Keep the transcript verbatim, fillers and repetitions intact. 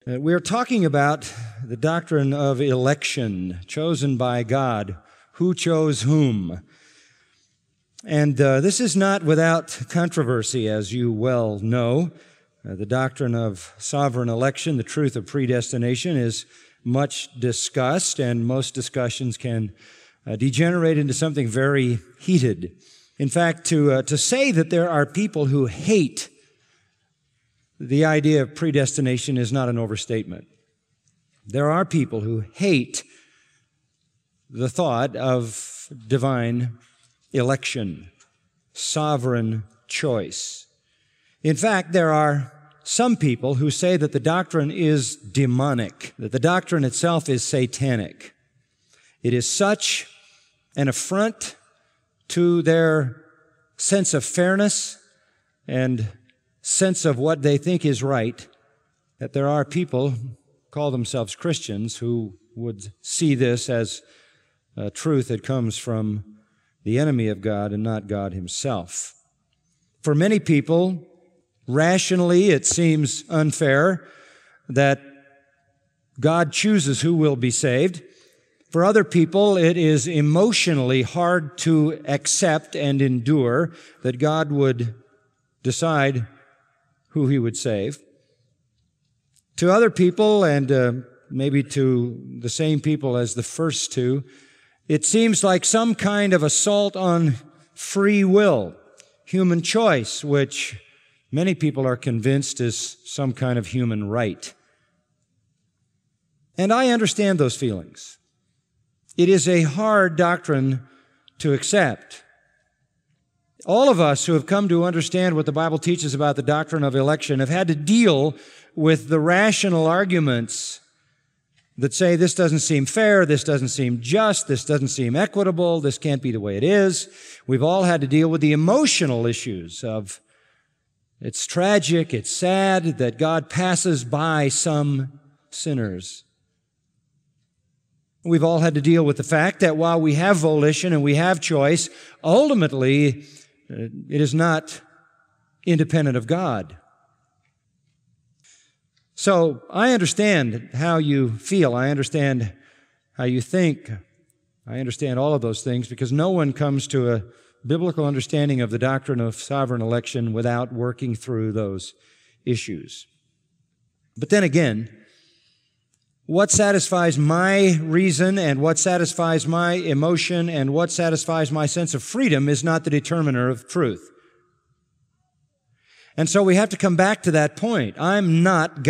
Uh, we're talking about the doctrine of election, chosen by God. Who chose whom? And uh, this is not without controversy, as you well know. Uh, the doctrine of sovereign election, the truth of predestination, is much discussed, and most discussions can uh, degenerate into something very heated. In fact, to uh, to say that there are people who hate the idea of predestination is not an overstatement. There are people who hate the thought of divine election, sovereign choice. In fact, there are some people who say that the doctrine is demonic, that the doctrine itself is satanic. It is such an affront to their sense of fairness and sense of what they think is right, that there are people who call themselves Christians who would see this as a truth that comes from the enemy of God and not God himself. For many people, rationally, it seems unfair that God chooses who will be saved. For other people, it is emotionally hard to accept and endure that God would decide who he would save. To other people, and uh, maybe to the same people as the first two, it seems like some kind of assault on free will, human choice, which many people are convinced is some kind of human right. And I understand those feelings. It is a hard doctrine to accept. All of us who have come to understand what the Bible teaches about the doctrine of election have had to deal with the rational arguments that say this doesn't seem fair, this doesn't seem just, this doesn't seem equitable, this can't be the way it is. We've all had to deal with the emotional issues of it's tragic, it's sad that God passes by some sinners. We've all had to deal with the fact that while we have volition and we have choice, ultimately it is not independent of God. So I understand how you feel. I understand how you think. I understand all of those things because no one comes to a biblical understanding of the doctrine of sovereign election without working through those issues. But then again, what satisfies my reason and what satisfies my emotion and what satisfies my sense of freedom is not the determiner of truth. And so we have to come back to that point. I'm not God.